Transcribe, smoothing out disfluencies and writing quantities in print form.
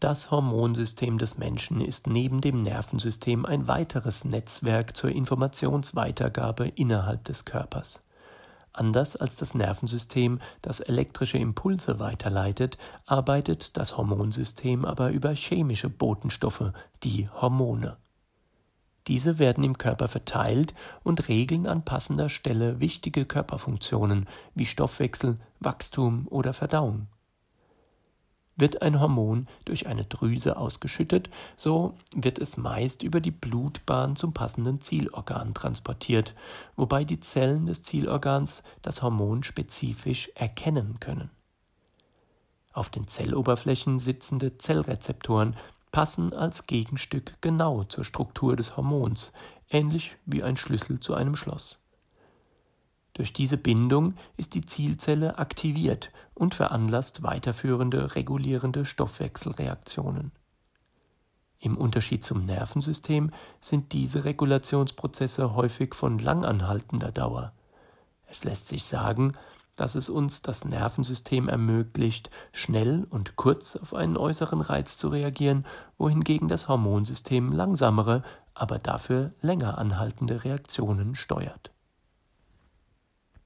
Das Hormonsystem des Menschen ist neben dem Nervensystem ein weiteres Netzwerk zur Informationsweitergabe innerhalb des Körpers. Anders als das Nervensystem, das elektrische Impulse weiterleitet, arbeitet das Hormonsystem aber über chemische Botenstoffe, die Hormone. Diese werden im Körper verteilt und regeln an passender Stelle wichtige Körperfunktionen wie Stoffwechsel, Wachstum oder Verdauung. Wird ein Hormon durch eine Drüse ausgeschüttet, so wird es meist über die Blutbahn zum passenden Zielorgan transportiert, wobei die Zellen des Zielorgans das Hormon spezifisch erkennen können. Auf den Zelloberflächen sitzende Zellrezeptoren passen als Gegenstück genau zur Struktur des Hormons, ähnlich wie ein Schlüssel zu einem Schloss. Durch diese Bindung ist die Zielzelle aktiviert und veranlasst weiterführende regulierende Stoffwechselreaktionen. Im Unterschied zum Nervensystem sind diese Regulationsprozesse häufig von langanhaltender Dauer. Es lässt sich sagen, dass es uns das Nervensystem ermöglicht, schnell und kurz auf einen äußeren Reiz zu reagieren, wohingegen das Hormonsystem langsamere, aber dafür länger anhaltende Reaktionen steuert.